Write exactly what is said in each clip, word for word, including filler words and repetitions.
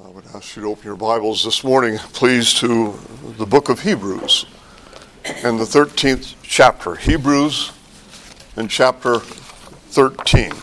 I would ask you to open your Bibles this morning, please, to the book of Hebrews and the thirteenth chapter. Hebrews and chapter thirteen.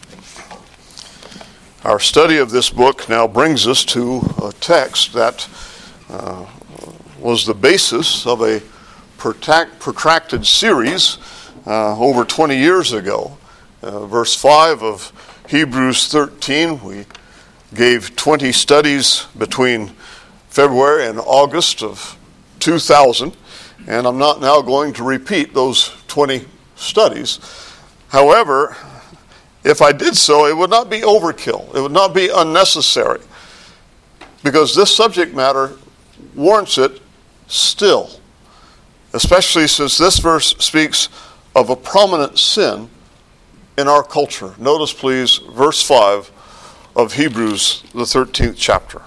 Our study of this book now brings us to a text that uh, was the basis of a protracted series uh, over twenty years ago. Uh, verse five of Hebrews thirteen, we gave twenty studies between February and August of two thousand, and I'm not now going to repeat those twenty studies. However, if I did so, it would not be overkill. It would not be unnecessary, because this subject matter warrants it still, especially since this verse speaks of a prominent sin in our culture. Notice, please, verse five of Hebrews, the thirteenth chapter.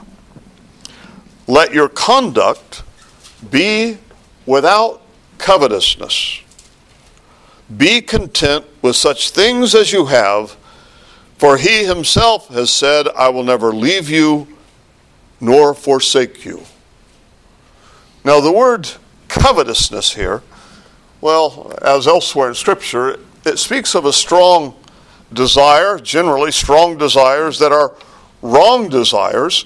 Let your conduct be without covetousness. Be content with such things as you have, for he himself has said, I will never leave you nor forsake you. Now, the word covetousness here, well, as elsewhere in Scripture, it speaks of a strong desire, generally strong desires that are wrong desires,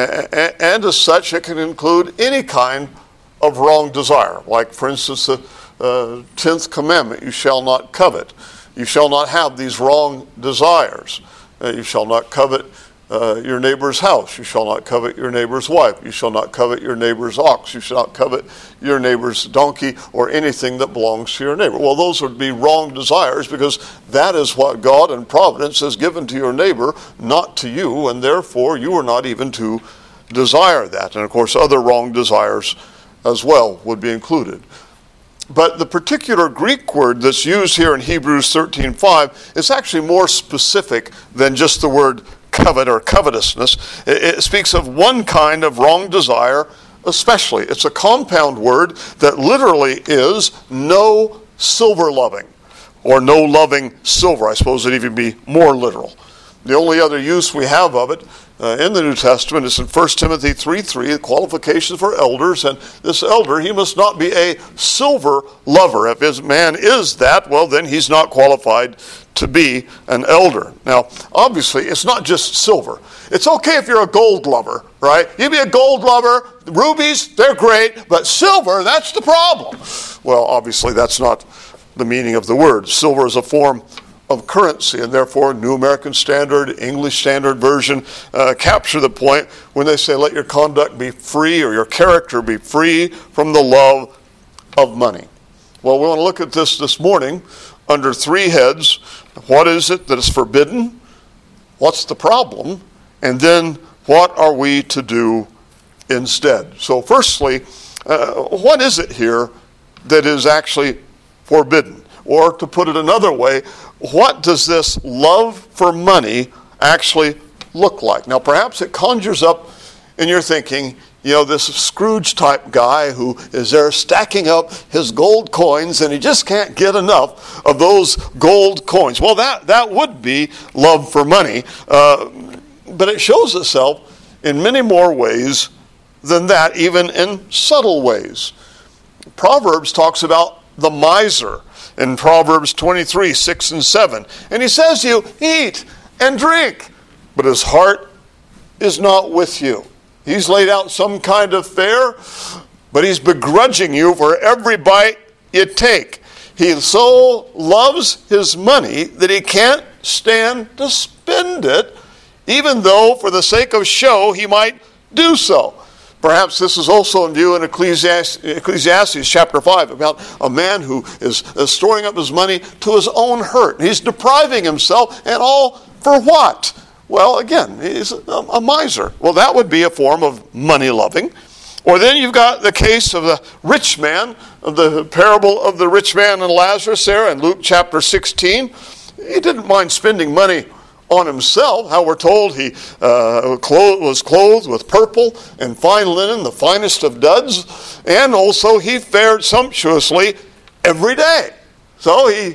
and as such it can include any kind of wrong desire. Like, for instance, the uh, tenth commandment, you shall not covet. You shall not have these wrong desires. Uh, you shall not covet uh, your neighbor's house. You shall not covet your neighbor's wife. You shall not covet your neighbor's ox. You shall not covet your neighbor's donkey or anything that belongs to your neighbor. Well, those would be wrong desires, because that is what God in providence has given to your neighbor, not to you, and therefore you are not even to desire that. And of course, other wrong desires as well would be included. But the particular Greek word that's used here in Hebrews thirteen five is actually more specific than just the word covet or covetousness. It speaks of one kind of wrong desire especially. It's a compound word that literally is no silver loving, or no loving silver. I suppose it'd even be more literal. The only other use we have of it uh, in the New Testament is in First Timothy three three, the qualifications for elders, and this elder, he must not be a silver lover. If his man is that, well, then he's not qualified to be an elder. Now, obviously, it's not just silver. It's okay if you're a gold lover, right? You be a gold lover, rubies, they're great, but silver, that's the problem. Well, obviously, that's not the meaning of the word. Silver is a form of currency, and therefore New American Standard, English Standard Version uh, capture the point when they say, let your conduct be free, or your character be free from the love of money. Well, we want to look at this this morning under three heads. What is it that is forbidden? What's the problem? And then what are we to do instead? So firstly, uh, what is it here that is actually forbidden? Or to put it another way, what does this love for money actually look like? Now, perhaps it conjures up in your thinking, you know, this Scrooge-type guy who is there stacking up his gold coins, and he just can't get enough of those gold coins. Well, that, that would be love for money, uh, but it shows itself in many more ways than that, even in subtle ways. Proverbs talks about the miser in Proverbs twenty-three, six and seven. And he says to you, eat and drink, but his heart is not with you. He's laid out some kind of fare, but he's begrudging you for every bite you take. He so loves his money that he can't stand to spend it, even though for the sake of show he might do so. Perhaps this is also in view in Ecclesiastes, Ecclesiastes chapter five, about a man who is, is storing up his money to his own hurt. He's depriving himself, and all for what? Well, again, he's a, a miser. Well, that would be a form of money loving. Or then you've got the case of the rich man, of the parable of the rich man and Lazarus there in Luke chapter sixteen. He didn't mind spending money on himself. How we're told he uh, clothed, was clothed with purple and fine linen, the finest of duds, and also he fared sumptuously every day. So he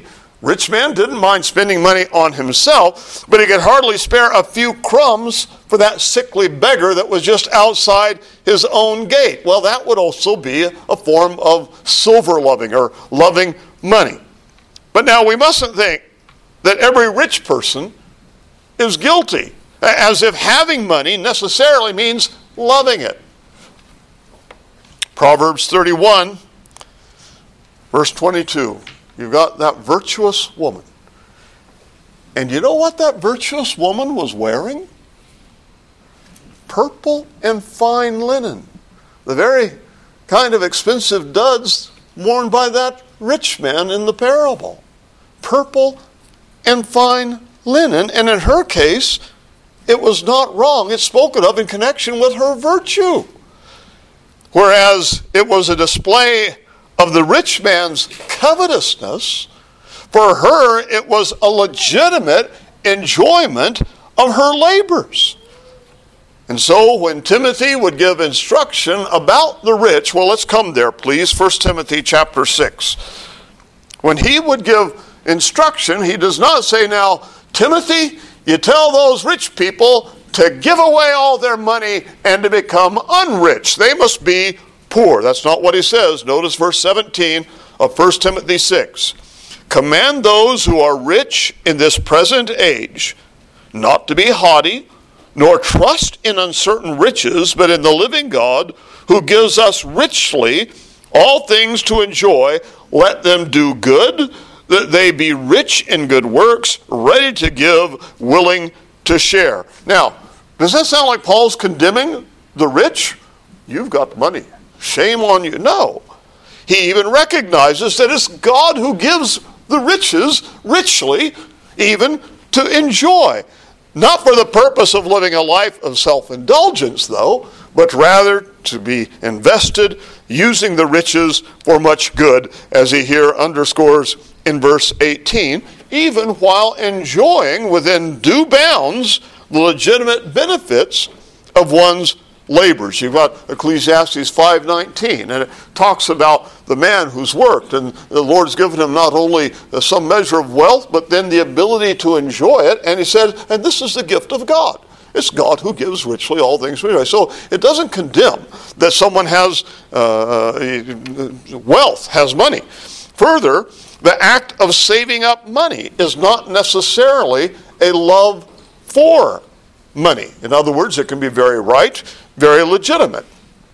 Rich man didn't mind spending money on himself, but he could hardly spare a few crumbs for that sickly beggar that was just outside his own gate. Well, that would also be a form of silver loving or loving money. But now we mustn't think that every rich person is guilty, as if having money necessarily means loving it. Proverbs thirty-one, verse twenty-two. You've got that virtuous woman. And you know what that virtuous woman was wearing? Purple and fine linen. The very kind of expensive duds worn by that rich man in the parable. Purple and fine linen. And in her case, it was not wrong. It's spoken of in connection with her virtue. Whereas it was a display of the rich man's covetousness, for her it was a legitimate enjoyment of her labors. And so when Timothy would give instruction about the rich, well, let's come there, please, First Timothy chapter six. When he would give instruction, he does not say, now, Timothy, you tell those rich people to give away all their money and to become unrich. They must be poor. That's not what he says. Notice verse seventeen of First Timothy six. Command those who are rich in this present age not to be haughty, nor trust in uncertain riches, but in the living God, who gives us richly all things to enjoy. Let them do good, that they be rich in good works, ready to give, willing to share. Now, does that sound like Paul's condemning the rich? You've got money. Shame on you. No. He even recognizes that it's God who gives the riches richly, even to enjoy. Not for the purpose of living a life of self-indulgence, though, but rather to be invested, using the riches for much good, as he here underscores in verse eighteen, even while enjoying within due bounds the legitimate benefits of one's labors. You've got Ecclesiastes five nineteen, and it talks about the man who's worked, and the Lord's given him not only some measure of wealth, but then the ability to enjoy it. And he said, and this is the gift of God. It's God who gives richly all things to enjoy. So it doesn't condemn that someone has uh, wealth, has money. Further, the act of saving up money is not necessarily a love for money. In other words, it can be very right, very legitimate.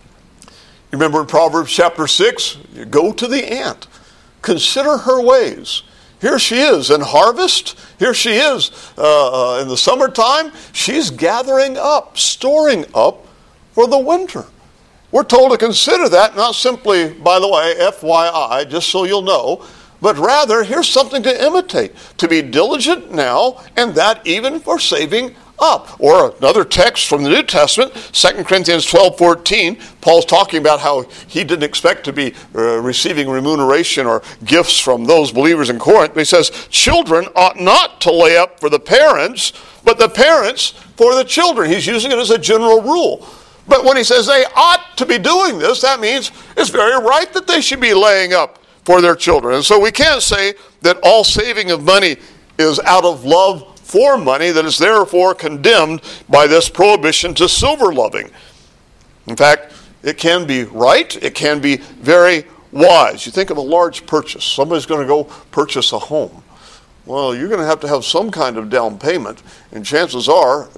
You remember in Proverbs chapter six, you go to the ant. Consider her ways. Here she is in harvest. Here she is uh, in the summertime. She's gathering up, storing up for the winter. We're told to consider that, not simply, by the way, F Y I, just so you'll know, but rather, here's something to imitate. To be diligent now, and that even for saving up. Or another text from the New Testament, Second Corinthians twelve fourteen, Paul's talking about how he didn't expect to be uh, receiving remuneration or gifts from those believers in Corinth. But he says, children ought not to lay up for the parents, but the parents for the children. He's using it as a general rule. But when he says they ought to be doing this, that means it's very right that they should be laying up for their children. And so we can't say that all saving of money is out of love for money, that is therefore condemned by this prohibition to silver loving. In fact, it can be right, it can be very wise. You think of a large purchase. Somebody's going to go purchase a home. Well, you're going to have to have some kind of down payment, and chances are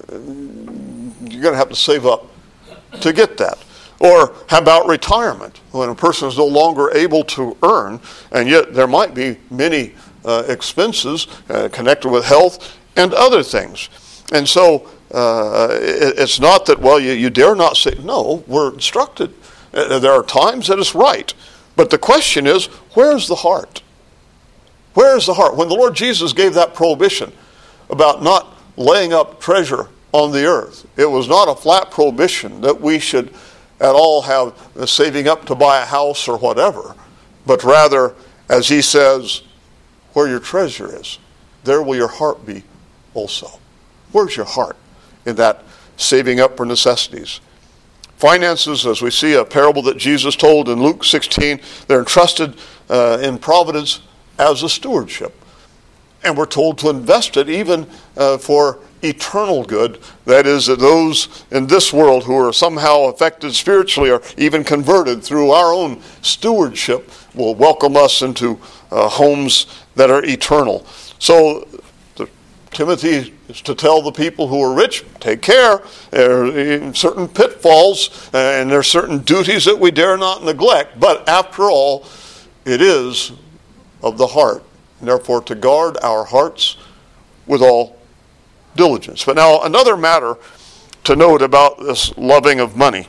you're going to have to save up to get that. Or how about retirement? When a person is no longer able to earn, and yet there might be many uh, expenses uh, connected with health and other things. And so uh, it, it's not that, well, you, you dare not say, no, we're instructed. Uh, there are times that it's right. But the question is, where's the heart? Where is the heart? When the Lord Jesus gave that prohibition about not laying up treasure on the earth, it was not a flat prohibition that we should at all have saving up to buy a house or whatever, but rather, as he says, where your treasure is, there will your heart be also. Where's your heart in that saving up for necessities? Finances, as we see a parable that Jesus told in Luke sixteen, they're entrusted uh, in providence as a stewardship. And we're told to invest it even uh, for eternal good. That is, that those in this world who are somehow affected spiritually or even converted through our own stewardship will welcome us into uh, homes that are eternal. So the, Timothy is to tell the people who are rich, take care. There are certain pitfalls and there are certain duties that we dare not neglect. But after all, it is of the heart. And therefore, to guard our hearts with all diligence. But now, another matter to note about this loving of money.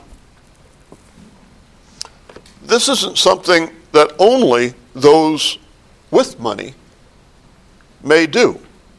This isn't something that only those with money may do.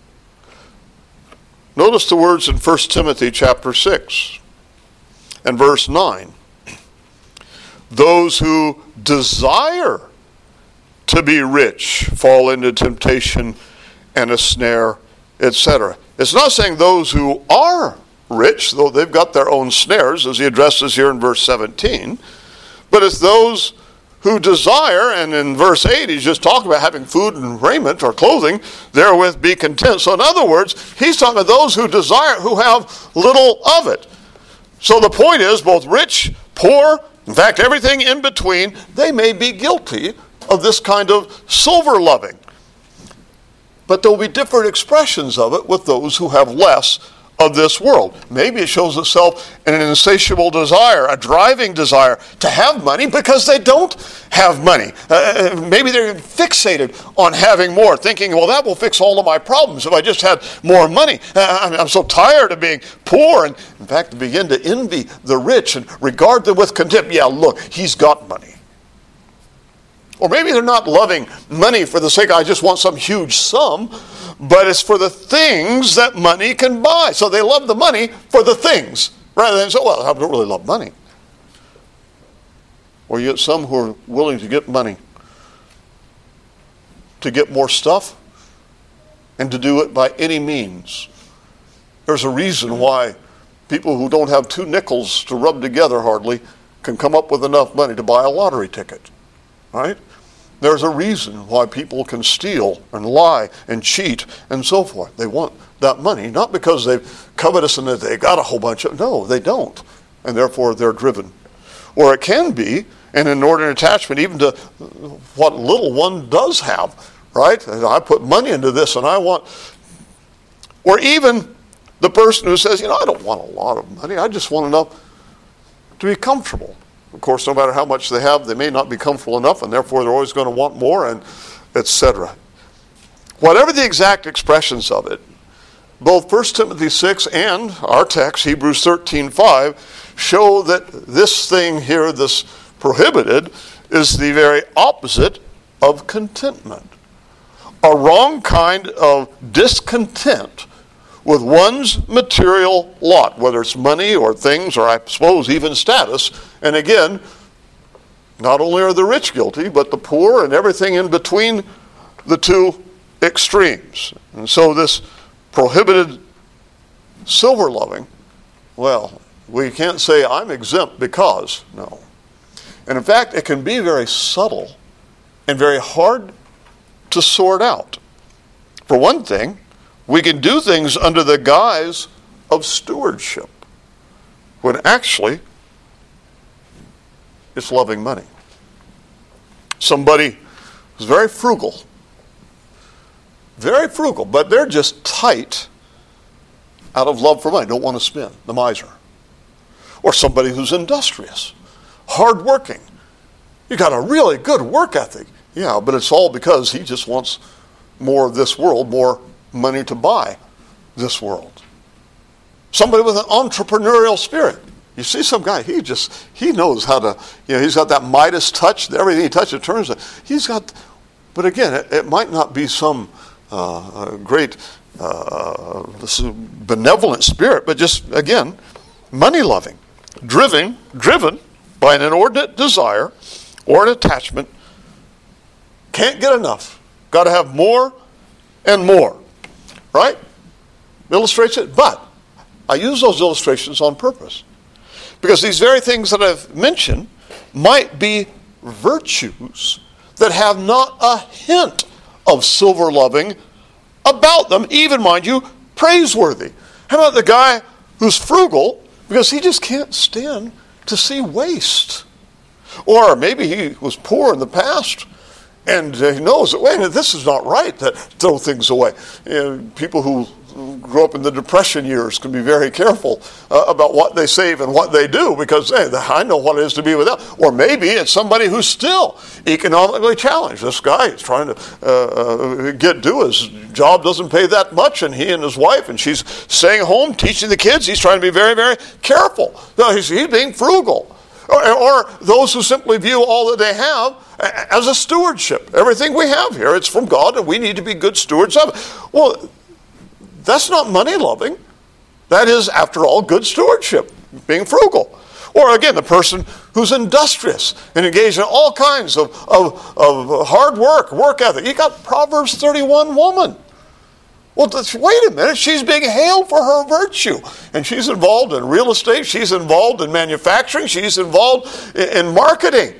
Notice the words in First Timothy chapter six and verse nine. Those who desire to be rich fall into temptation and a snare, et cetera. It's not saying those who are rich, though they've got their own snares, as he addresses here in verse seventeen, but it's those who desire, and in verse eight he's just talking about having food and raiment or clothing, therewith be content. So in other words, he's talking about those who desire, who have little of it. So the point is, both rich, poor, in fact everything in between, they may be guilty of this kind of silver loving. But there will be different expressions of it with those who have less of this world. Maybe it shows itself in an insatiable desire, a driving desire to have money because they don't have money. Uh, maybe they're fixated on having more, thinking, well, that will fix all of my problems if I just had more money. Uh, I'm, I'm so tired of being poor. And in fact, begin to envy the rich and regard them with contempt. Yeah, look, he's got money. Or maybe they're not loving money for the sake of, I just want some huge sum, but it's for the things that money can buy. So they love the money for the things, rather than say, well, I don't really love money. Or you get some who are willing to get money to get more stuff and to do it by any means. There's a reason why people who don't have two nickels to rub together hardly can come up with enough money to buy a lottery ticket. Right? There's a reason why people can steal and lie and cheat and so forth. They want that money, not because they're covetous and that they got a whole bunch of, no, they don't. And therefore they're driven. Or it can be an inordinate attachment even to what little one does have, right? I put money into this and I want, or even the person who says, you know, I don't want a lot of money. I just want enough to be comfortable. Of course, no matter how much they have, they may not be comfortable enough, and therefore they're always going to want more, and et cetera. Whatever the exact expressions of it, both First Timothy six and our text, Hebrews thirteen five, show that this thing here, this prohibited, is the very opposite of contentment. A wrong kind of discontent with one's material lot, whether it's money or things or I suppose even status. And again, not only are the rich guilty, but the poor and everything in between the two extremes. And so this prohibited silver loving, well, we can't say I'm exempt because, no. And in fact, it can be very subtle and very hard to sort out. For one thing, we can do things under the guise of stewardship, when actually it's loving money. Somebody who's very frugal, very frugal, but they're just tight out of love for money, don't want to spend, the miser. Or somebody who's industrious, hardworking. You got a really good work ethic. Yeah, but it's all because he just wants more of this world, more money to buy this world. Somebody with an entrepreneurial spirit. You see some guy, he just, he knows how to, you know, he's got that Midas touch, everything he touches turns. He's got, but again, it, it might not be some uh, great uh, benevolent spirit, but just, again, money loving, driven, driven by an inordinate desire or an attachment, can't get enough, got to have more and more. Right? Illustrates it. But I use those illustrations on purpose. Because these very things that I've mentioned might be virtues that have not a hint of silver loving about them, even, mind you, praiseworthy. How about the guy who's frugal because he just can't stand to see waste? Or maybe he was poor in the past and he knows that, wait a minute, this is not right, that throw things away. You know, people who grew up in the Depression years can be very careful uh, about what they save and what they do, because hey, I know what it is to be without. Or maybe it's somebody who's still economically challenged. This guy is trying to uh, uh, get due. His job doesn't pay that much, and he and his wife, and she's staying home teaching the kids. He's trying to be very, very careful. No, he's, he's being frugal. Or, or those who simply view all that they have as a stewardship. Everything we have here, it's from God, and we need to be good stewards of it. Well, that's not money loving. That is, after all, good stewardship, being frugal. Or again, the person who's industrious and engaged in all kinds of, of, of hard work, work ethic. You got Proverbs thirty-one woman. Well, wait a minute, she's being hailed for her virtue. And she's involved in real estate, she's involved in manufacturing, she's involved in marketing.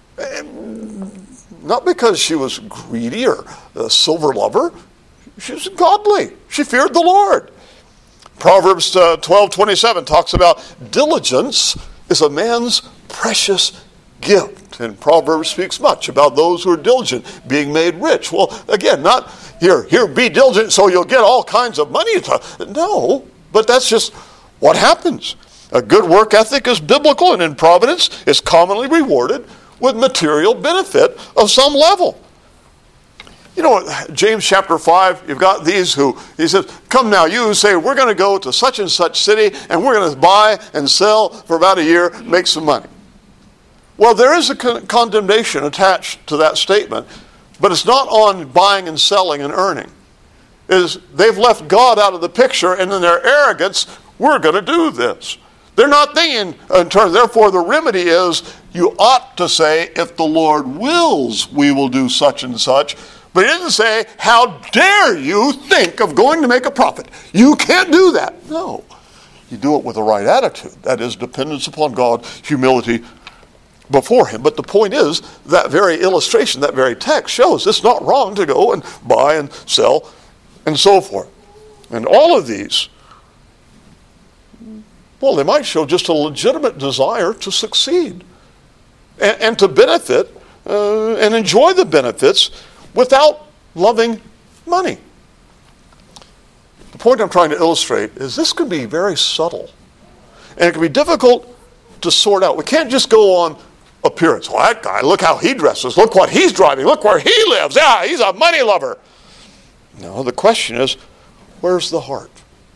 Not because she was greedy or a silver lover. She was godly. She feared the Lord. Proverbs uh, twelve twenty-seven talks about diligence is a man's precious gift. And Proverbs speaks much about those who are diligent being made rich. Well, again, not here, here, be diligent so you'll get all kinds of money. No, but that's just what happens. A good work ethic is biblical, and in providence is commonly rewarded with material benefit of some level. You know, James chapter five, you've got these who, he says, come now, you who say, we're going to go to such and such city, and we're going to buy and sell for about a year, make some money. Well, there is a con- condemnation attached to that statement, but it's not on buying and selling and earning. It is, they've left God out of the picture, and in their arrogance, we're going to do this. They're not thinking in terms, therefore the remedy is, you ought to say, if the Lord wills, we will do such and such. But he didn't say, how dare you think of going to make a profit? You can't do that. No. You do it with the right attitude. That is dependence upon God, humility before him. But the point is, that very illustration, that very text shows it's not wrong to go and buy and sell and so forth. And all of these, well, they might show just a legitimate desire to succeed and, and to benefit uh, and enjoy the benefits without loving money. The point I'm trying to illustrate is this can be very subtle. And it can be difficult to sort out. We can't just go on appearance. Well, that guy, look how he dresses. Look what he's driving. Look where he lives. Yeah, he's a money lover. No, the question is, where's the heart?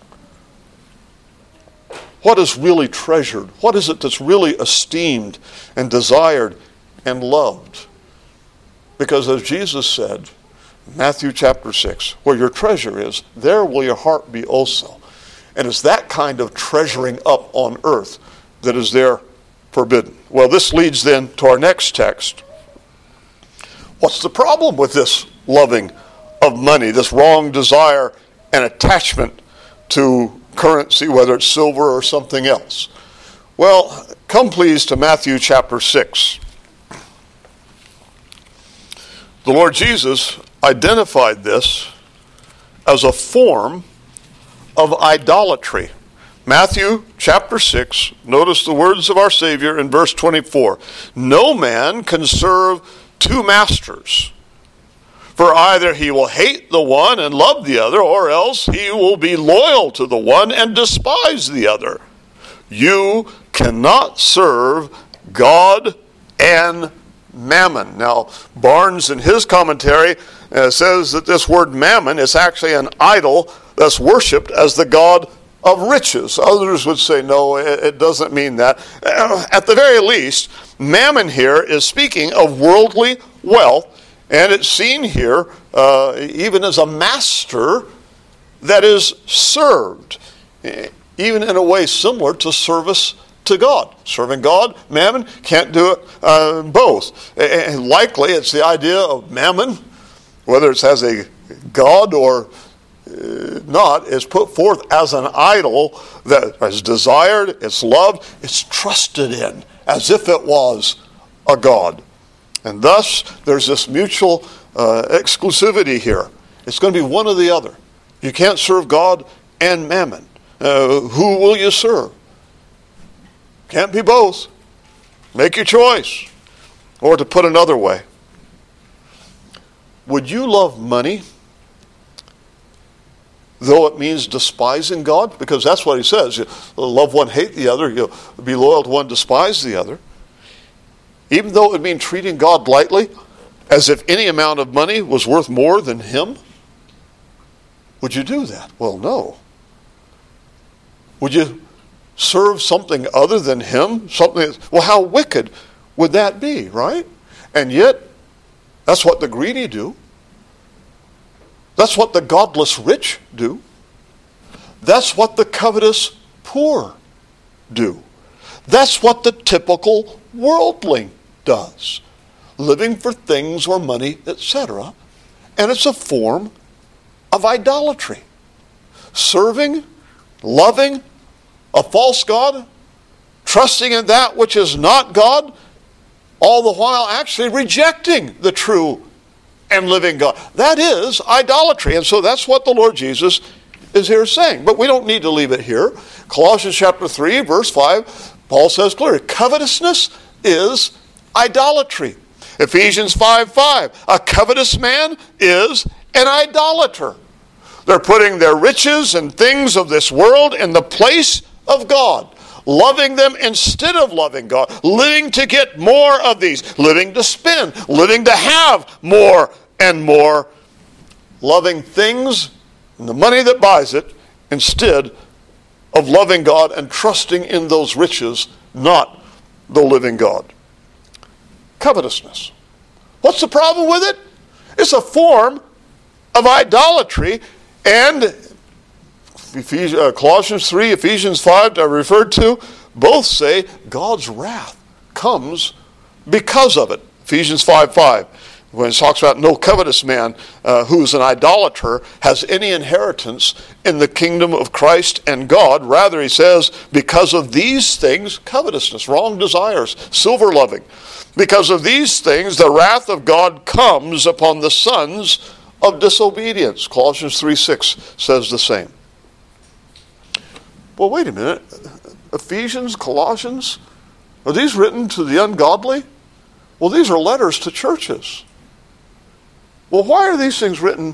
What is really treasured? What is it that's really esteemed and desired and loved? Because as Jesus said, Matthew chapter six, where your treasure is, there will your heart be also. And it's that kind of treasuring up on earth that is there forbidden. Well, this leads then to our next text. What's the problem with this loving of money, this wrong desire and attachment to currency, whether it's silver or something else? Well, come please to Matthew chapter six. The Lord Jesus identified this as a form of idolatry. Matthew chapter six, notice the words of our Savior in verse twenty-four. No man can serve two masters, for either he will hate the one and love the other, or else he will be loyal to the one and despise the other. You cannot serve God and mammon. Now, Barnes in his commentary uh, says that this word mammon is actually an idol that's worshipped as the god of riches. Others would say, no, it, it doesn't mean that. Uh, at the very least, mammon here is speaking of worldly wealth, and it's seen here uh, even as a master that is served, even in a way similar to service to God. Serving God, mammon, can't do it uh, both. And likely it's the idea of mammon, whether it's as a god or uh, not, is put forth as an idol that is desired, it's loved, it's trusted in, as if it was a god. And thus, there's this mutual uh, exclusivity here It's going to be one or the other. You can't serve God and mammon. Uh, who will you serve? Can't be both. Make your choice. Or to put another way, would you love money though it means despising God? Because that's what he says. You love one, hate the other. You'll be loyal to one, despise the other. Even though it would mean treating God lightly, as if any amount of money was worth more than him? Would you do that? Well, no. Would you serve something other than him? Something? Well, how wicked would that be, right? And yet, that's what the greedy do. That's what the godless rich do. That's what the covetous poor do. That's what the typical worldling does. Living for things or money, et cetera. And it's a form of idolatry. Serving, loving a false god, trusting in that which is not God, all the while actually rejecting the true and living God. That is idolatry. And so that's what the Lord Jesus is here saying. But we don't need to leave it here. Colossians chapter three, verse five, Paul says clearly, covetousness is idolatry. Ephesians five five, a covetous man is an idolater. They're putting their riches and things of this world in the place of God. Loving them instead of loving God. Living to get more of these. Living to spend. Living to have more and more. Loving things and the money that buys it instead of loving God and trusting in those riches, not the living God. Covetousness. What's the problem with it? It's a form of idolatry, and Ephesians, uh, Colossians three, Ephesians five, I referred to, both say God's wrath comes because of it. Ephesians five five, when it talks about no covetous man uh, who's an idolater has any inheritance in the kingdom of Christ and God. Rather, he says, because of these things, covetousness, wrong desires, silver loving, because of these things, the wrath of God comes upon the sons of disobedience. Colossians three six says the same. Well, wait a minute. Ephesians, Colossians, are these written to the ungodly? Well, these are letters to churches. Well, why are these things written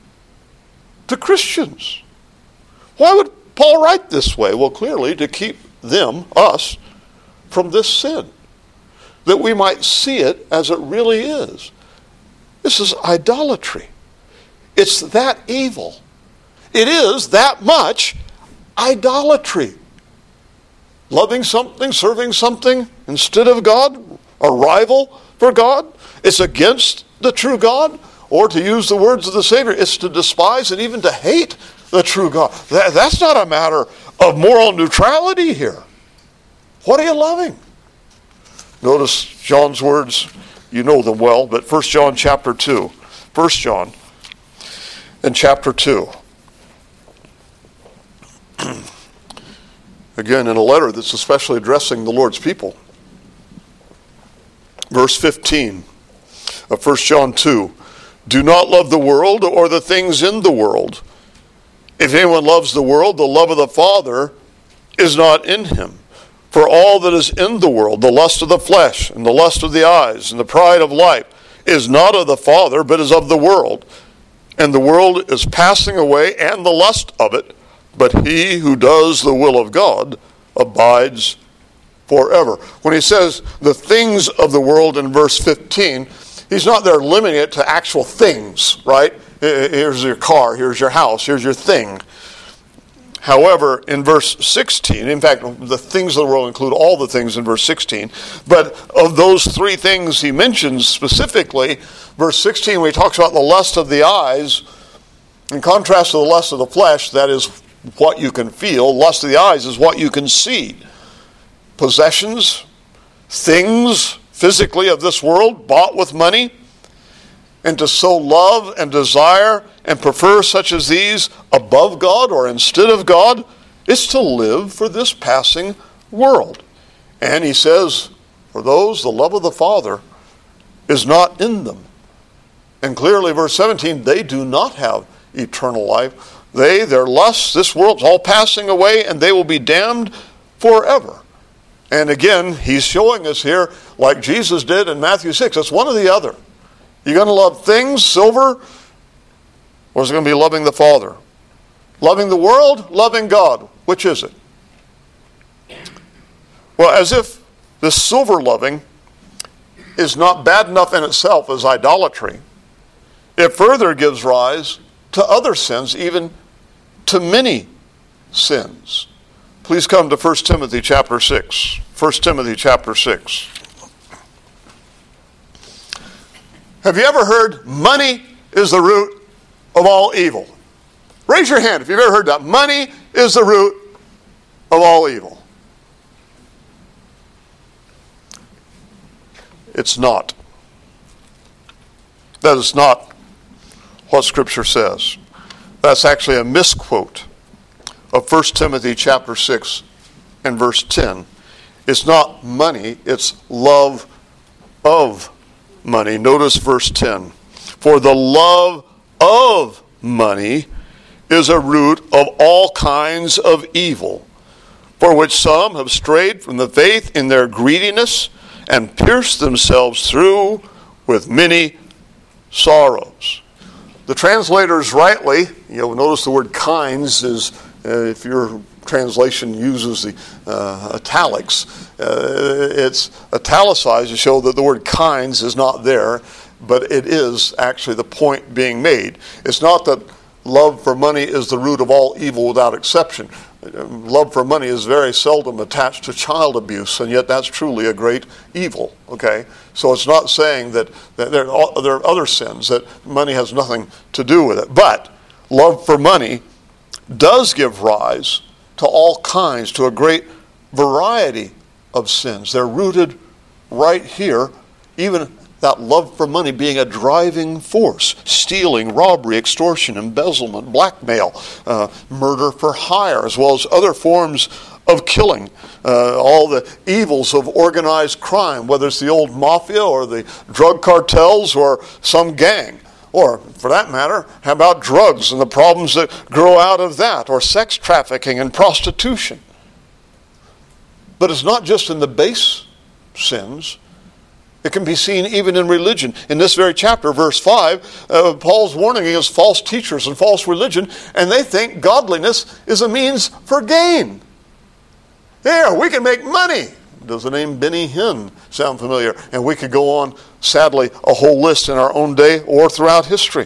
to Christians? Why would Paul write this way? Well, clearly to keep them, us, from this sin. That we might see it as it really is. This is idolatry. It's that evil. It is that much idolatry. Loving something, serving something instead of God, a rival for God. It's against the true God. Or to use the words of the Savior, it's to despise and even to hate the true God. That, that's not a matter of moral neutrality here. What are you loving? Notice John's words, you know them well, but First John chapter two. First John and chapter two. Again, in a letter that's especially addressing the Lord's people. Verse fifteen of First John two. Do not love the world or the things in the world. If anyone loves the world, the love of the Father is not in him. For all that is in the world, the lust of the flesh, and the lust of the eyes, and the pride of life, is not of the Father, but is of the world. And the world is passing away, and the lust of it, but he who does the will of God abides forever. When he says the things of the world in verse fifteen, he's not there limiting it to actual things, right? Here's your car, here's your house, here's your thing. However, in verse sixteen, in fact, the things of the world include all the things in verse sixteen, but of those three things he mentions specifically, verse sixteen, when he talks about the lust of the eyes, in contrast to the lust of the flesh, that is what you can feel. Lust of the eyes is what you can see. Possessions, things physically of this world, bought with money, and to so love and desire and prefer such as these above God or instead of God, is to live for this passing world. And he says, for those, the love of the Father is not in them. And clearly, verse seventeen, they do not have eternal life. They, their lusts, this world's all passing away, and they will be damned forever. And again, he's showing us here, like Jesus did in Matthew six, it's one or the other. You're going to love things, silver, or is it going to be loving the Father? Loving the world, loving God. Which is it? Well, as if this silver loving is not bad enough in itself as idolatry, it further gives rise to other sins, even to many sins. Please come to First Timothy chapter six. First Timothy chapter six. Have you ever heard money is the root of all evil? Raise your hand if you've ever heard that. Money is the root of all evil. It's not. That is not what Scripture says. That's actually a misquote of First Timothy chapter six and verse ten. It's not money, it's love of money. Notice verse ten. For the love of money is a root of all kinds of evil, for which some have strayed from the faith in their greediness and pierced themselves through with many sorrows. The translators rightly, you'll notice the word kinds is, uh, if your translation uses the uh, italics, uh, it's italicized to show that the word kinds is not there, but it is actually the point being made. It's not that love for money is the root of all evil without exception. Love for money is very seldom attached to child abuse, and yet that's truly a great evil. Okay, so it's not saying that, that there, are, there are other sins, that money has nothing to do with it. But love for money does give rise to all kinds, to a great variety of sins. They're rooted right here, even that love for money being a driving force. Stealing, robbery, extortion, embezzlement, blackmail, uh, murder for hire, as well as other forms of killing. Uh, all the evils of organized crime, whether it's the old mafia or the drug cartels or some gang. Or, for that matter, how about drugs and the problems that grow out of that, or sex trafficking and prostitution. But it's not just in the base sins. It can be seen even in religion. In this very chapter, verse five, uh, Paul's warning against false teachers and false religion, and they think godliness is a means for gain. There, we can make money. Does the name Benny Hinn sound familiar? And we could go on, sadly, a whole list in our own day or throughout history.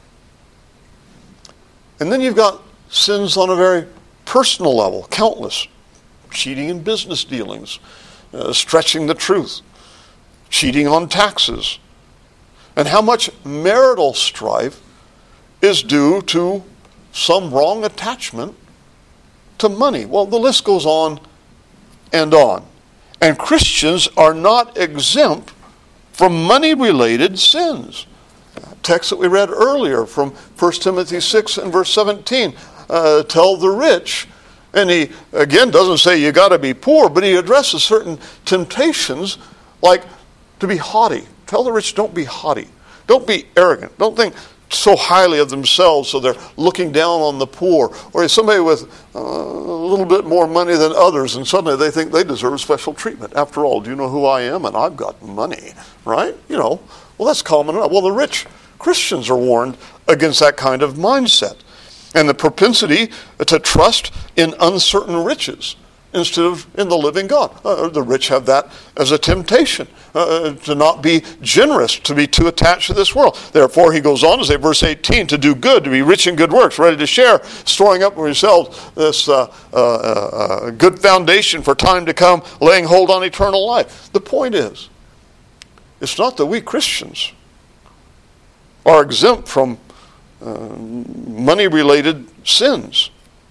And then you've got sins on a very personal level, countless. Cheating in business dealings, uh, stretching the truth, cheating on taxes. And how much marital strife is due to some wrong attachment to money? Well, the list goes on and on. And Christians are not exempt from money-related sins. Text that we read earlier from First Timothy six and verse seventeen. Uh, tell the rich. And he, again, doesn't say you got to be poor, but he addresses certain temptations like to be haughty. Tell the rich, don't be haughty. Don't be arrogant. Don't think so highly of themselves so they're looking down on the poor. Or somebody with uh, a little bit more money than others, and suddenly they think they deserve special treatment. After all, do you know who I am? And I've got money, right? You know, well, that's common enough. Well, the rich Christians are warned against that kind of mindset. And the propensity to trust in uncertain riches instead of in the living God. Uh, the rich have that as a temptation, uh, to not be generous, to be too attached to this world. Therefore, he goes on to say, verse eighteen, to do good, to be rich in good works, ready to share, storing up for yourselves this uh, uh, uh, good foundation for time to come, laying hold on eternal life. The point is, it's not that we Christians are exempt from uh, money-related sins.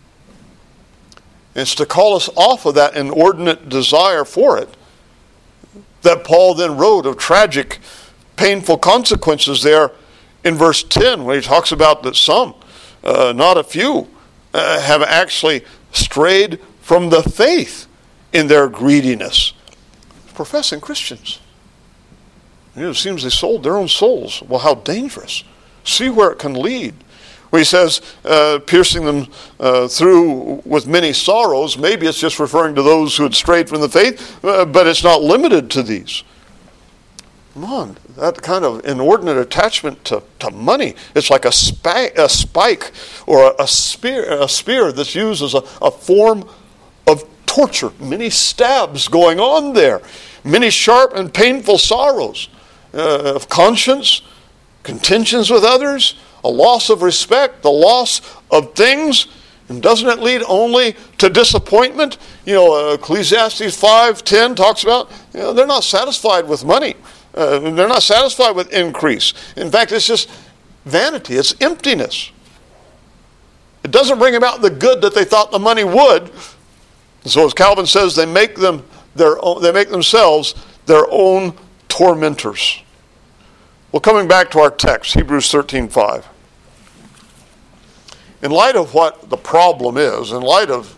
It's to call us off of that inordinate desire for it that Paul then wrote of tragic, painful consequences there in verse ten, when he talks about that some, uh, not a few, uh, have actually strayed from the faith in their greediness. Professing Christians. You know, it seems they sold their own souls. Well, how dangerous. See where it can lead. When he says, uh, piercing them uh, through with many sorrows, maybe it's just referring to those who had strayed from the faith, uh, but it's not limited to these. Come on, that kind of inordinate attachment to, to money, it's like a, spa- a spike or a, a spear a spear that's used as a, a form of torture. Many stabs going on there. Many sharp and painful sorrows uh, of conscience, contentions with others, a loss of respect, the loss of things. And doesn't it lead only to disappointment? You know, uh, Ecclesiastes five ten talks about, you know, they're not satisfied with money. Uh, they're not satisfied with increase. In fact, it's just vanity. It's emptiness. It doesn't bring about the good that they thought the money would. And so as Calvin says, they make them their own, they make themselves their own tormentors. Well, coming back to our text, Hebrews thirteen five. In light of what the problem is, in light of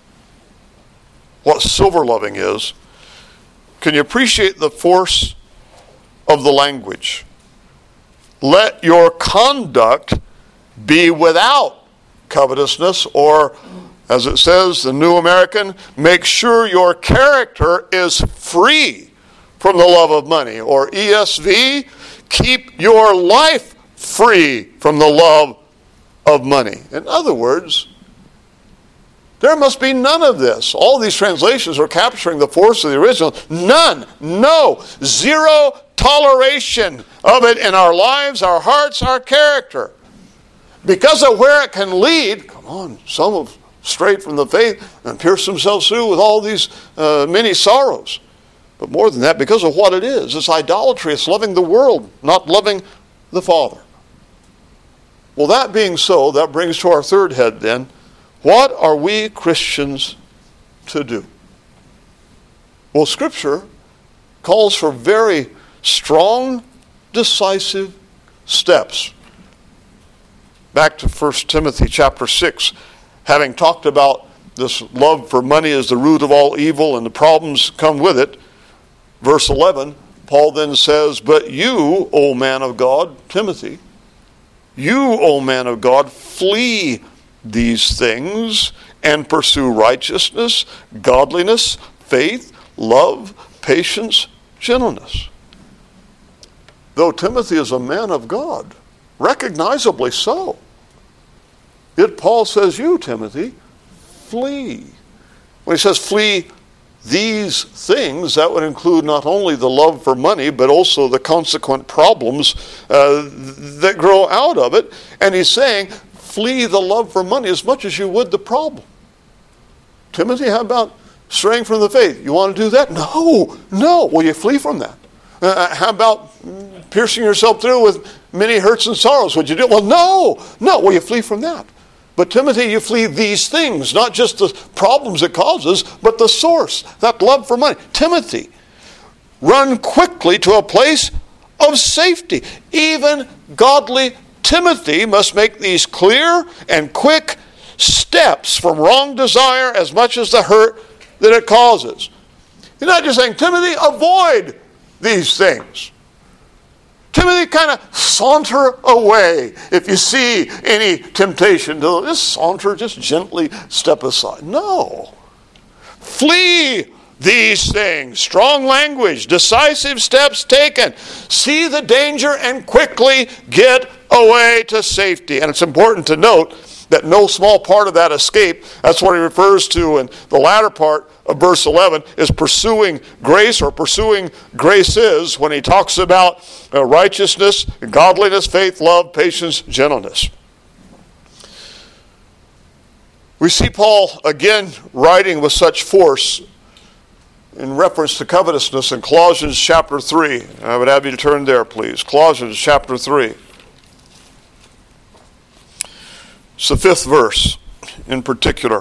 what silver loving is, can you appreciate the force of the language? Let your conduct be without covetousness, or, as it says, the New American, make sure your character is free from the love of money. Or E S V, keep your life free from the love of money. In other words, there must be none of this. All these translations are capturing the force of the original. None. No. Zero toleration of it in our lives, our hearts, our character. Because of where it can lead, come on, some have strayed from the faith and pierced themselves through with all these uh, many sorrows. But more than that, because of what it is, it's idolatry. It's loving the world, not loving the Father. Well, that being so, that brings to our third head then. What are we Christians to do? Well, Scripture calls for very strong, decisive steps. Back to First Timothy chapter six, having talked about this love for money as the root of all evil and the problems come with it, verse eleven, Paul then says, but you, O man of God, Timothy, you, O man of God, flee these things and pursue righteousness, godliness, faith, love, patience, gentleness. Though Timothy is a man of God, recognizably so, yet Paul says, you, Timothy, flee. When he says flee these things, that would include not only the love for money, but also the consequent problems uh, that grow out of it. And he's saying, flee the love for money as much as you would the problem. Timothy, how about straying from the faith? You want to do that? No, no. Well, you flee from that. Uh, how about piercing yourself through with many hurts and sorrows? Would you do it? Well, no, no. Well, you flee from that. But Timothy, you flee these things, not just the problems it causes, but the source, that love for money. Timothy, run quickly to a place of safety. Even godly Timothy must make these clear and quick steps from wrong desire as much as the hurt that it causes. You're not just saying, Timothy, avoid these things. Timothy, kind of saunter away if you see any temptation to just saunter, just gently step aside. No. Flee these things. Strong language, decisive steps taken. See the danger and quickly get away to safety. And it's important to note that no small part of that escape, that's what he refers to in the latter part of verse eleven, is pursuing grace, or pursuing grace is when he talks about uh, righteousness, godliness, faith, love, patience, gentleness. We see Paul again writing with such force in reference to covetousness in Colossians chapter three. I would have you to turn there, please. Colossians chapter three. It's the fifth verse in particular.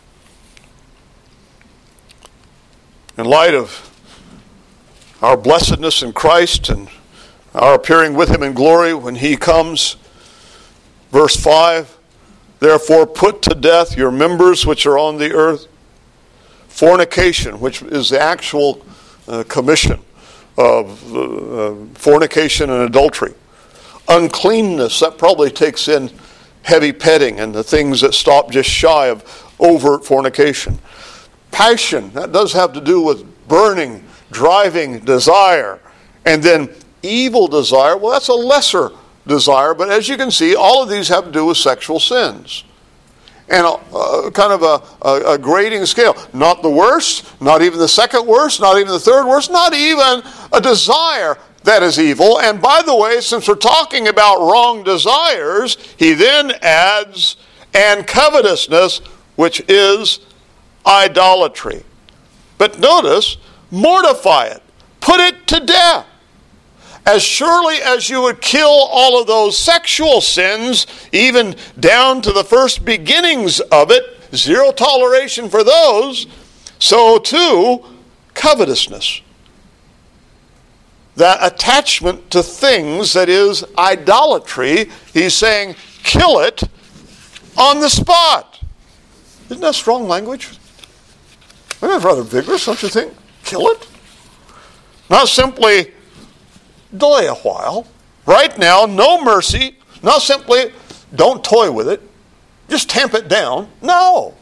In light of our blessedness in Christ and our appearing with him in glory when he comes, verse five, therefore put to death your members which are on the earth, fornication, which is the actual uh, commission of uh, fornication and adultery. Uncleanness, that probably takes in heavy petting and the things that stop just shy of overt fornication. Passion, that does have to do with burning, driving desire. And then evil desire, well, that's a lesser desire, but as you can see, all of these have to do with sexual sins. And a, a kind of a, a, a grading scale. Not the worst, not even the second worst, not even the third worst, not even a desire that is evil. And by the way, since we're talking about wrong desires, he then adds, and covetousness, which is idolatry. But notice, mortify it. Put it to death. As surely as you would kill all of those sexual sins, even down to the first beginnings of it, zero toleration for those, so too, covetousness. That attachment to things that is idolatry, he's saying, kill it on the spot. Isn't that strong language? That's rather vigorous, don't you think? Kill it? Not simply delay a while. Right now, no mercy. Not simply don't toy with it. Just tamp it down. No.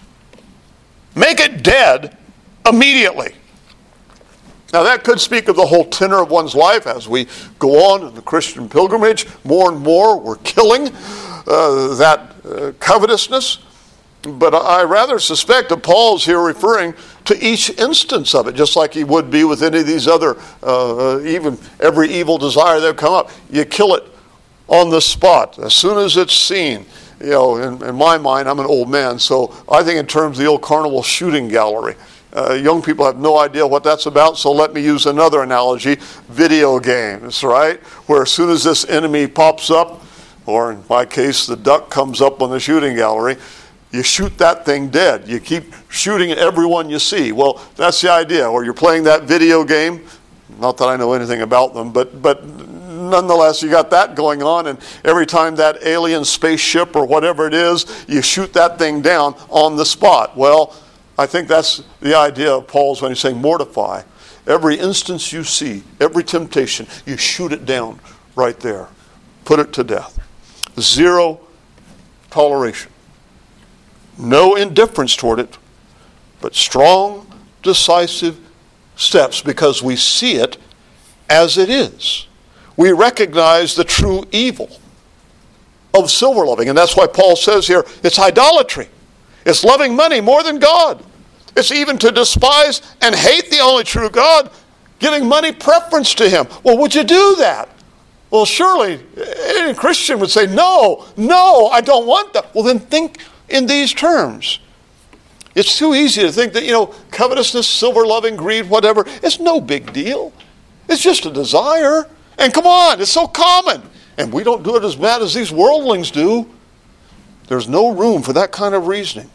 Make it dead immediately. Now that could speak of the whole tenor of one's life as we go on in the Christian pilgrimage. More and more we're killing uh, that uh, covetousness. But I rather suspect that Paul's here referring to each instance of it, just like he would be with any of these other, uh, even every evil desire that come up. You kill it on the spot as soon as it's seen. You know, in, in my mind, I'm an old man, so I think in terms of the old carnival shooting gallery. Uh, young people have no idea what that's about, so let me use another analogy: video games, right? Where as soon as this enemy pops up, or in my case, the duck comes up on the shooting gallery, you shoot that thing dead. You keep shooting at everyone you see. Well, that's the idea. Or you're playing that video game. Not that I know anything about them, but but nonetheless, you got that going on. And every time that alien spaceship or whatever it is, you shoot that thing down on the spot. Well, I think that's the idea of Paul's when he's saying mortify. Every instance you see, every temptation, you shoot it down right there. Put it to death. Zero toleration. No indifference toward it, but strong, decisive steps because we see it as it is. We recognize the true evil of silver loving. And that's why Paul says here, it's idolatry. It's loving money more than God. It's even to despise and hate the only true God, giving money preference to him. Well, would you do that? Well, surely any Christian would say, no, no, I don't want that. Well, then think in these terms. It's too easy to think that, you know, covetousness, silver-loving, greed, whatever, it's no big deal. It's just a desire. And come on, it's so common. And we don't do it as bad as these worldlings do. There's no room for that kind of reasoning.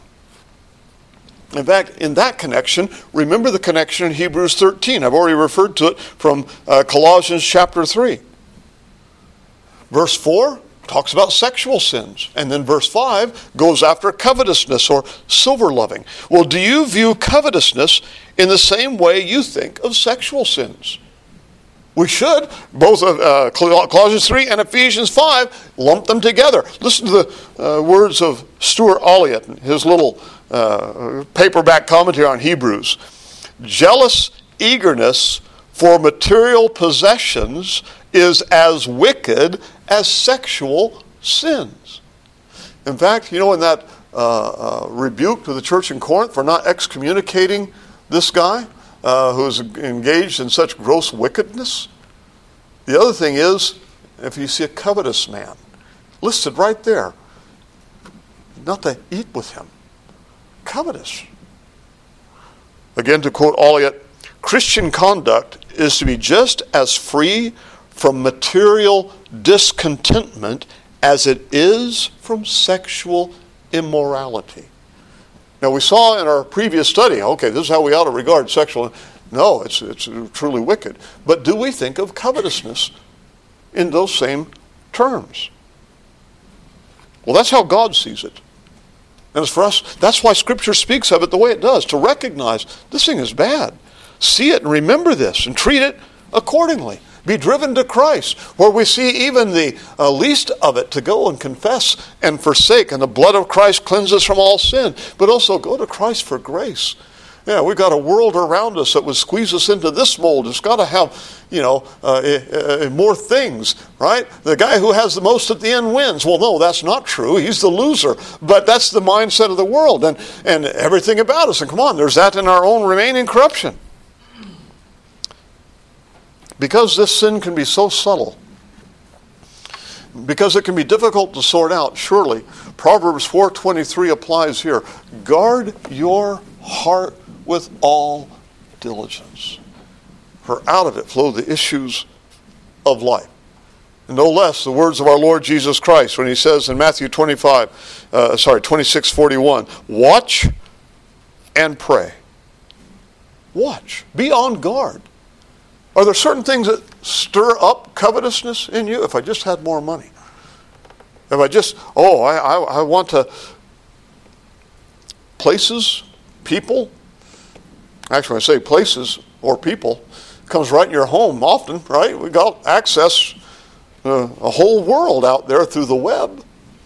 In fact, in that connection, remember the connection in Hebrews thirteen. I've already referred to it from uh, Colossians chapter three. Verse four talks about sexual sins. And then verse five goes after covetousness or silver loving. Well, do you view covetousness in the same way you think of sexual sins? We should. Both uh, Colossians three and Ephesians five lump them together. Listen to the uh, words of Stuart Olliott in his little uh, paperback commentary on Hebrews. Jealous eagerness for material possessions is as wicked as sexual sins. In fact, you know, in that uh, uh, rebuke to the church in Corinth for not excommunicating this guy uh, who is engaged in such gross wickedness, the other thing is, if you see a covetous man, listed right there, not to eat with him. Covetous. Again, to quote Olliott, Christian conduct is to be just as free from material discontentment as it is from sexual immorality. Now, we saw in our previous study, okay, this is how we ought to regard sexual. No, it's it's truly wicked. But do we think of covetousness in those same terms? Well, that's how God sees it. And as for us, that's why Scripture speaks of it the way it does, to recognize this thing is bad. See it and remember this and treat it accordingly. Be driven to Christ, where we see even the uh, least of it to go and confess and forsake, and the blood of Christ cleanses from all sin. But also go to Christ for grace. Yeah, we've got a world around us that would squeeze us into this mold. It's got to have, you know, uh, uh, more things, right? The guy who has the most at the end wins. Well, no, that's not true. He's the loser. But that's the mindset of the world and, and everything about us. And come on, there's that in our own remaining corruption. Because this sin can be so subtle, because it can be difficult to sort out, surely Proverbs four twenty-three applies here. Guard your heart with all diligence, for out of it flow the issues of life. And no less the words of our Lord Jesus Christ when he says in Matthew twenty-five, uh, sorry, twenty-six forty-one, watch and pray. Watch. Be on guard. Are there certain things that stir up covetousness in you? If I just had more money. If I just, oh, I, I, I want to, places, people, actually when I say places or people, it comes right in your home often, right? We've got access to a whole world out there through the web.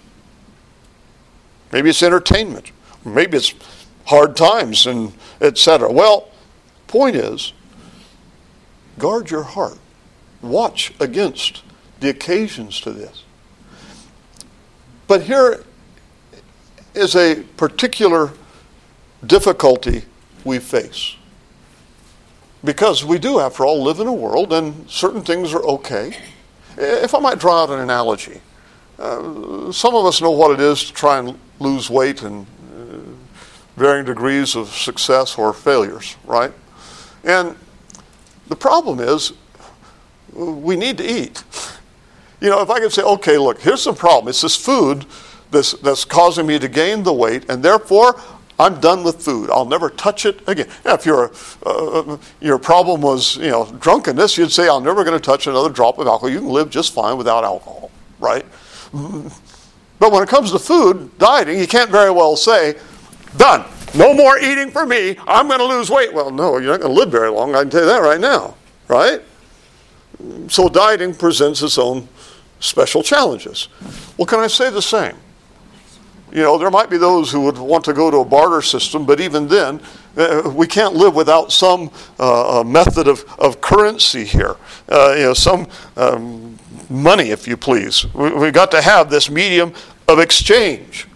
Maybe it's entertainment. Maybe it's hard times and et cetera. Well, point is, guard your heart. Watch against the occasions to this. But here is a particular difficulty we face. Because we do, after all, live in a world and certain things are okay. If I might draw out an analogy. Uh, some of us know what it is to try and lose weight and uh, varying degrees of success or failures, right? And the problem is, we need to eat. You know, if I could say, okay, look, here's the problem. It's this food that's, that's causing me to gain the weight, and therefore, I'm done with food. I'll never touch it again. Now, if your uh, your problem was, you know, drunkenness, you'd say, I'm never going to touch another drop of alcohol. You can live just fine without alcohol, right? But when it comes to food, dieting, you can't very well say, done. No more eating for me. I'm going to lose weight. Well, no, you're not going to live very long. I can tell you that right now, right? So dieting presents its own special challenges. Well, can I say the same? You know, there might be those who would want to go to a barter system, but even then, uh, we can't live without some uh, method of, of currency here. Uh, you know, some um, money, if you please. We, we've got to have this medium of exchange.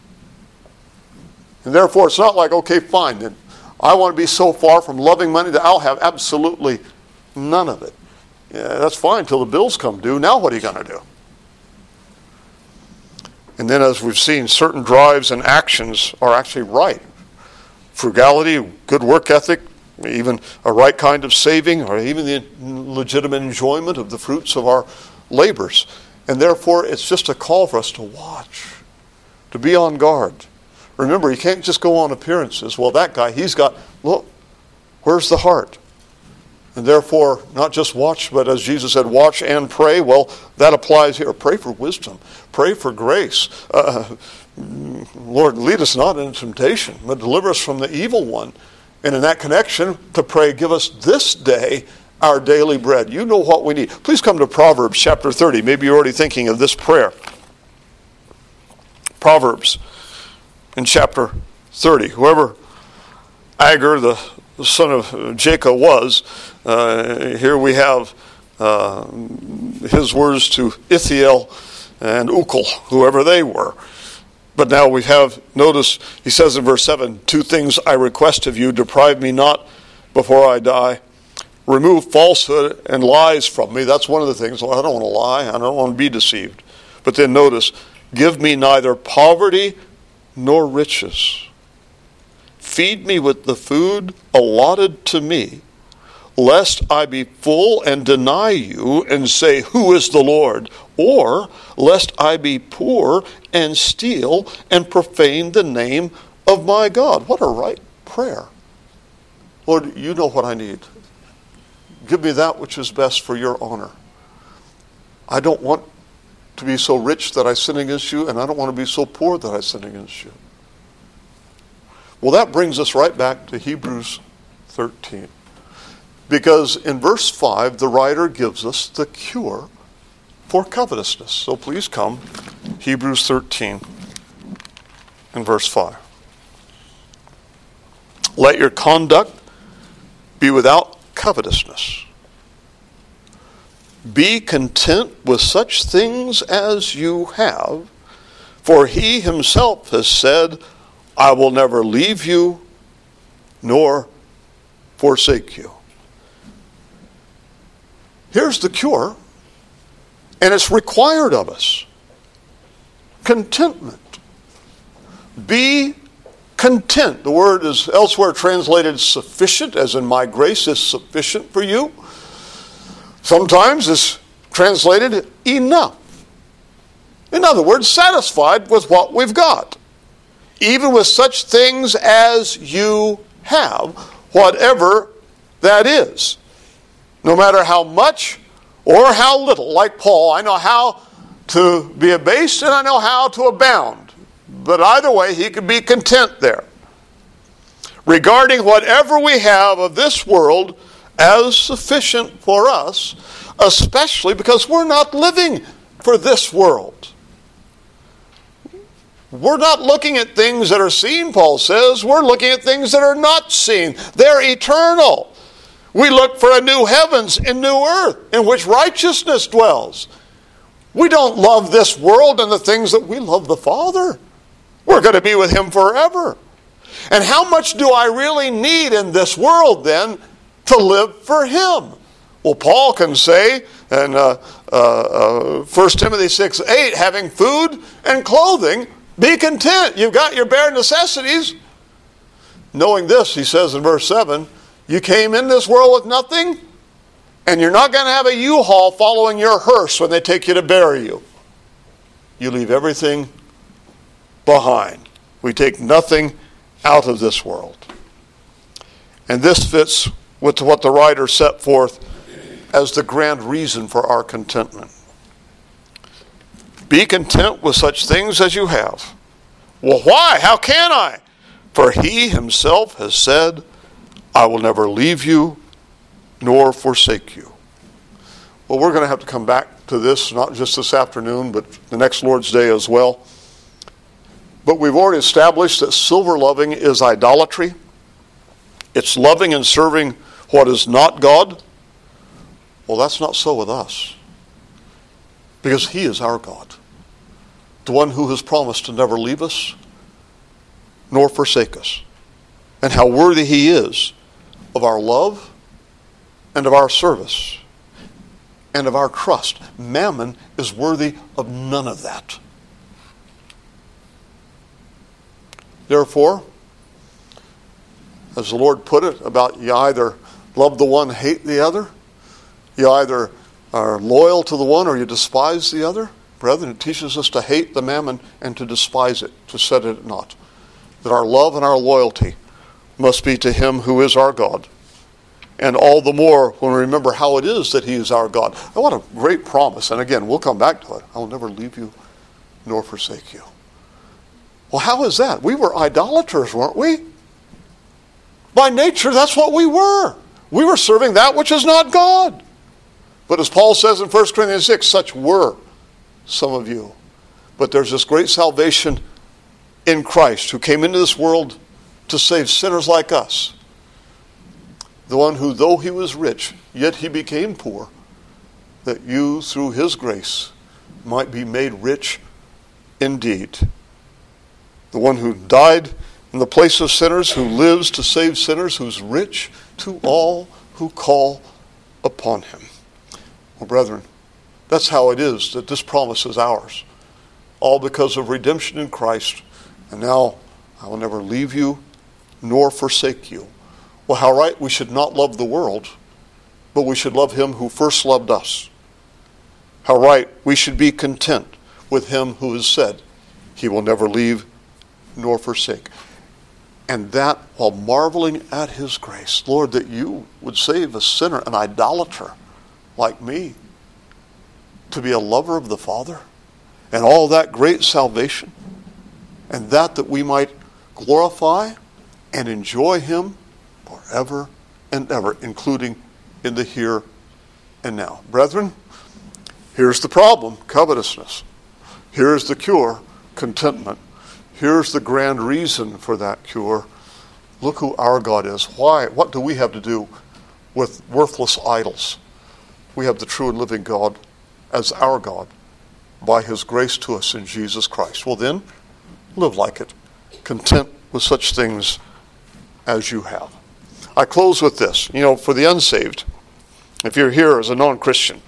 And therefore, it's not like, okay, fine, then I want to be so far from loving money that I'll have absolutely none of it. Yeah, that's fine until the bills come due. Now what are you going to do? And then as we've seen, certain drives and actions are actually right. Frugality, good work ethic, even a right kind of saving, or even the legitimate enjoyment of the fruits of our labors. And therefore, it's just a call for us to watch, to be on guard. Remember, you can't just go on appearances. Well, that guy, he's got, look, where's the heart? And therefore, not just watch, but as Jesus said, watch and pray. Well, that applies here. Pray for wisdom. Pray for grace. Uh, Lord, lead us not into temptation, but deliver us from the evil one. And in that connection, to pray, give us this day our daily bread. You know what we need. Please come to Proverbs chapter thirty. Maybe you're already thinking of this prayer. Proverbs in chapter thirty. Whoever Agur, the the son of Jacob was, uh, here we have uh, his words to Ithiel and Ukal, whoever they were. But now we have, notice, he says in verse seven, two things I request of you, deprive me not before I die. Remove falsehood and lies from me. That's one of the things. Well, I don't want to lie. I don't want to be deceived. But then notice, give me neither poverty nor riches. Feed me with the food allotted to me, lest I be full and deny you and say, who is the Lord? Or lest I be poor and steal and profane the name of my God. What a right prayer. Lord, you know what I need. Give me that which is best for your honor. I don't want to be so rich that I sin against you, and I don't want to be so poor that I sin against you. Well, that brings us right back to Hebrews thirteen. Because in verse five, the writer gives us the cure for covetousness. So please come, Hebrews thirteen and verse five. Let your conduct be without covetousness. Be content with such things as you have, for he himself has said, I will never leave you nor forsake you. Here's the cure, and it's required of us. Contentment. Be content. The word is elsewhere translated sufficient, as in my grace is sufficient for you. Sometimes it's translated enough. In other words, satisfied with what we've got. Even with such things as you have, whatever that is. No matter how much or how little. Like Paul, I know how to be abased and I know how to abound. But either way, he could be content there. Regarding whatever we have of this world as sufficient for us, especially because we're not living for this world. We're not looking at things that are seen, Paul says. We're looking at things that are not seen. They're eternal. We look for a new heavens and new earth in which righteousness dwells. We don't love this world and the things that we love the Father. We're going to be with Him forever. And how much do I really need in this world then to live for Him? Well, Paul can say in uh, uh, uh, First Timothy six eight, having food and clothing, be content. You've got your bare necessities. Knowing this, he says in verse seven, you came in this world with nothing, and you're not going to have a U-Haul following your hearse when they take you to bury you. You leave everything behind. We take nothing out of this world. And this fits with what the writer set forth as the grand reason for our contentment. Be content with such things as you have. Well, why? How can I? For He Himself has said, I will never leave you nor forsake you. Well, we're going to have to come back to this, not just this afternoon, but the next Lord's Day as well. But we've already established that silver loving is idolatry. It's loving and serving what is not God. Well, that's not so with us. Because He is our God. The one who has promised to never leave us nor forsake us. And how worthy He is of our love and of our service and of our trust. Mammon is worthy of none of that. Therefore, as the Lord put it about you either love the one, hate the other, you either are loyal to the one or you despise the other. Brethren, it teaches us to hate the mammon and to despise it, to set it at naught. That our love and our loyalty must be to Him who is our God. And all the more when we remember how it is that He is our God. And what a great promise. And again, we'll come back to it. I will never leave you nor forsake you. Well, how is that? We were idolaters, weren't we? By nature, that's what we were. We were serving that which is not God. But as Paul says in First Corinthians six, such were some of you. But there's this great salvation in Christ who came into this world to save sinners like us. The one who, though He was rich, yet He became poor, that you, through His grace, might be made rich indeed. The one who died in the place of sinners, who lives to save sinners, who's rich to all who call upon Him. Well, brethren, that's how it is that this promise is ours. All because of redemption in Christ. And now, I will never leave you nor forsake you. Well, how right we should not love the world, but we should love Him who first loved us. How right we should be content with Him who has said, He will never leave nor forsake. And that while marveling at His grace. Lord, that you would save a sinner, an idolater like me, to be a lover of the Father, and all that great salvation, and that that we might glorify and enjoy Him forever and ever, including in the here and now. Brethren, here's the problem, covetousness. Here's the cure, contentment. Here's the grand reason for that cure. Look who our God is. Why? What do we have to do with worthless idols? We have the true and living God as our God by his grace to us in Jesus Christ. Well then, live like it. Content with such things as you have. I close with this. You know, for the unsaved, if you're here as a non-Christian,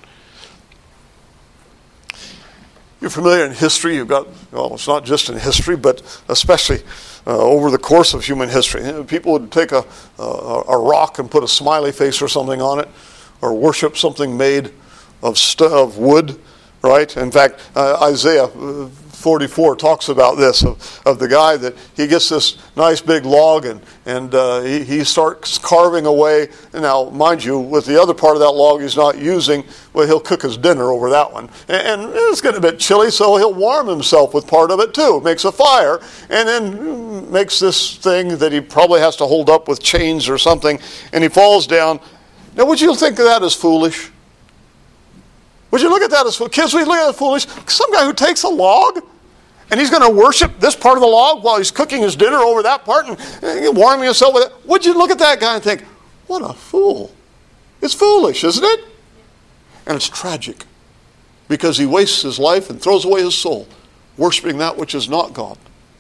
you're familiar in history. You've got, well, it's not just in history, but especially uh, over the course of human history. You know, people would take a, a, a rock and put a smiley face or something on it, or worship something made of, st- of wood, right? In fact, uh, Isaiah uh, forty-four talks about this, of, of the guy that he gets this nice big log and, and uh, he, he starts carving away. And now, mind you, with the other part of that log he's not using, well, he'll cook his dinner over that one. And, and it's getting a bit chilly, so he'll warm himself with part of it too. Makes a fire, and then makes this thing that he probably has to hold up with chains or something, and he falls down. Now, would you think of that as foolish? Would you look at that as foolish? Kids, would you look at that as foolish? Some guy who takes a log and he's going to worship this part of the log while he's cooking his dinner over that part and warming himself with it. Would you look at that guy and think, what a fool. It's foolish, isn't it? And it's tragic because he wastes his life and throws away his soul worshiping that which is not God.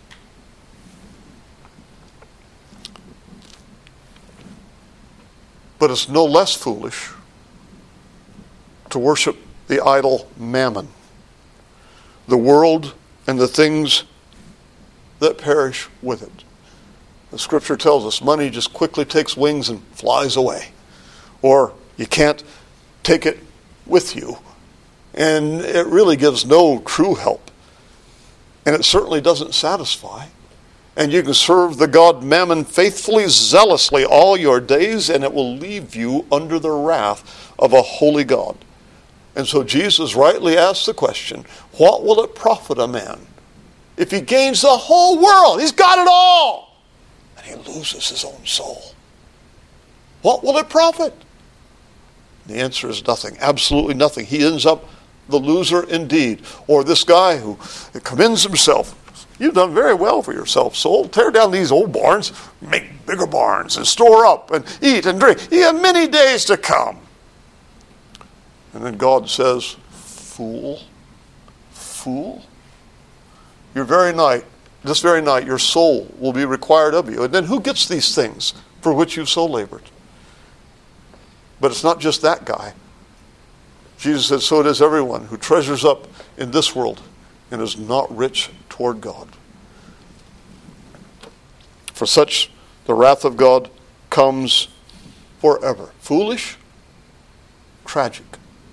But it's no less foolish to worship the idol mammon, the world and the things that perish with it. The scripture tells us money just quickly takes wings and flies away. Or you can't take it with you. And it really gives no true help. And it certainly doesn't satisfy. And you can serve the god Mammon faithfully, zealously all your days, and it will leave you under the wrath of a holy God. And so Jesus rightly asks the question, what will it profit a man if he gains the whole world? He's got it all. And he loses his own soul. What will it profit? The answer is nothing, absolutely nothing. He ends up the loser indeed. Or this guy who commends himself. You've done very well for yourself, soul. Tear down these old barns, make bigger barns, and store up, and eat and drink. You have many days to come. And then God says, fool, fool. Your very night, this very night, your soul will be required of you. And then who gets these things for which you've so labored? But it's not just that guy. Jesus said, so it is everyone who treasures up in this world and is not rich toward God. For such the wrath of God comes forever. Foolish, tragic.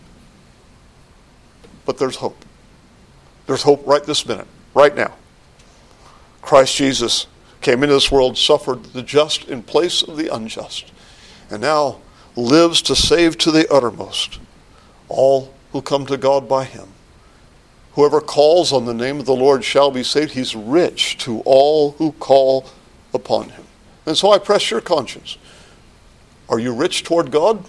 But there's hope. There's hope right this minute, right now. Christ Jesus came into this world, suffered the just in place of the unjust, and now lives to save to the uttermost all who come to God by him. Whoever calls on the name of the Lord shall be saved. He's rich to all who call upon him. And so I press your conscience. Are you rich toward God?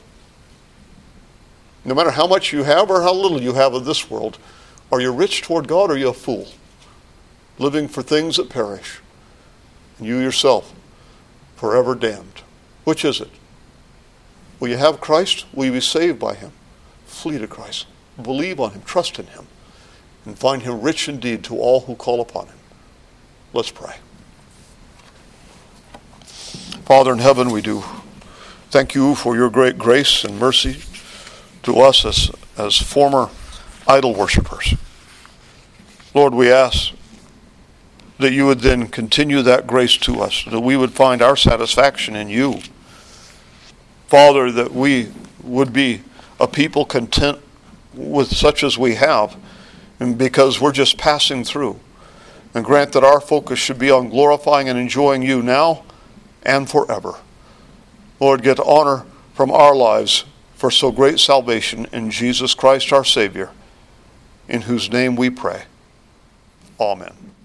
No matter how much you have or how little you have of this world, are you rich toward God or are you a fool? Living for things that perish. And you yourself forever damned. Which is it? Will you have Christ? Will you be saved by him? Flee to Christ. Believe on him. Trust in him. And find him rich indeed to all who call upon him. Let's pray. Father in heaven, we do thank you for your great grace and mercy to us as, as former idol worshipers. Lord, we ask that you would then continue that grace to us, that we would find our satisfaction in you. Father, that we would be a people content with such as we have, and because we're just passing through. And grant that our focus should be on glorifying and enjoying you now and forever. Lord, get honor from our lives for so great salvation in Jesus Christ our Savior, in whose name we pray. Amen.